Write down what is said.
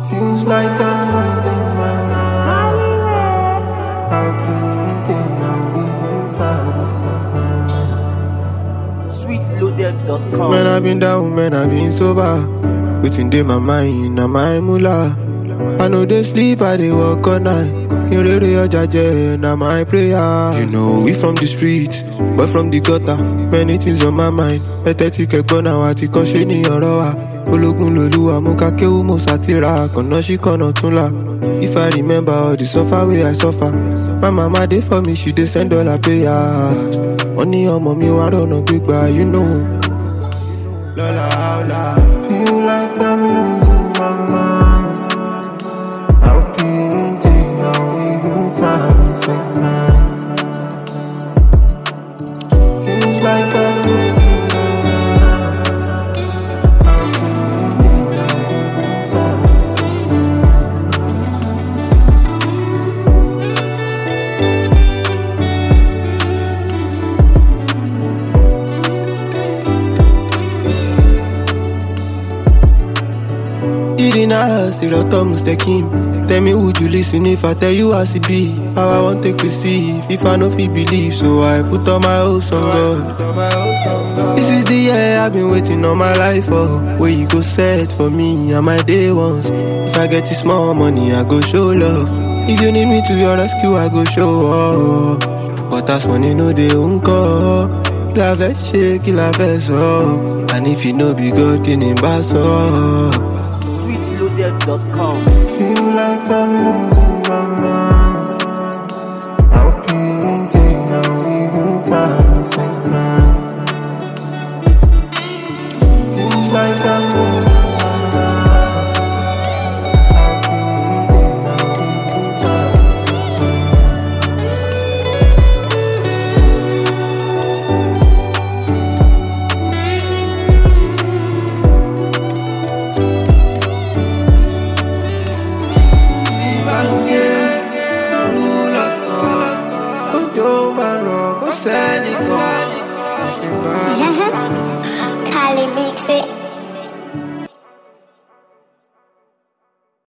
Feels like I'm losing my mind. I've been thinking I'm inside the sun. Sweetloaded.com. When I've been down, when I've been sober, waiting in my mind, na my mullah. I know they sleep, I they walk all night. You really your judge, na my prayer. You know we from the street, but from the gutter. Many things on my mind. Pathetic gonna what it cause any oroa. Ologun loluwa mo ka kewu mo satira. Kono shi kono tunla. If I remember all the suffer way I suffer. My mama dey for me, she dey send all her prayers. Money on mommy wa run big by, you know. Lola, hola. Feel like I'm losing my mind. I'll be in now inside the same night. Feels like I'm losing my mind. I'll be in now inside the same Eating ass, it all mistaken. Tell me, would you listen if I tell you as it be? How I want to receive if I know fit believe. So I put all my hopes on God. This is the year I've been waiting all my life for. Where you go set for me and my day ones. If I get this small money, I go show love. If you need me to your rescue, I go show up. But that's money, no they won't call. Kill a vet, shake, kill a vessel. And if you know be God, can him bass up. Sweetloaded.com. Feel like I'm losing my mind. I'll be in now inside the same night. Feels like I'm losing my mind. I'll be in now inside the Cali Mix it.